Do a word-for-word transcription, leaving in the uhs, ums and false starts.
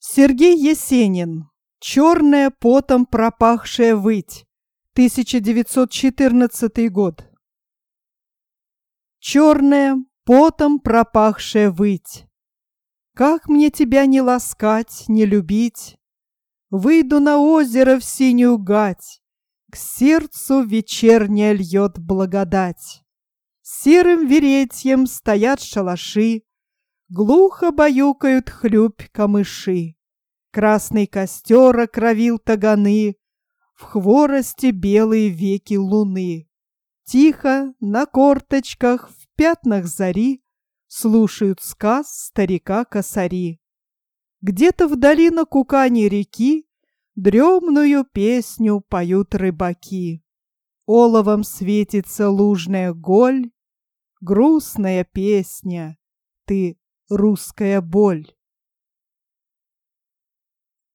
Сергей Есенин. «Черная, потом пропахшая выть». тысяча девятьсот четырнадцатый год. Черная, потом пропахшая выть. Как мне тебя не ласкать, не любить? Выйду на озеро в синюю гать, к сердцу вечерняя льет благодать. Серым веретьем стоят шалаши, глухо баюкают хлюпь камыши. Красный костер окровил таганы, в хворосте белые веки луны. Тихо, на корточках, в пятнах зари слушают сказ старика-косари. Где-то вдали на кукане реки дремную песню поют рыбаки. Оловом светится лужная голь, грустная песня, ты русская боль.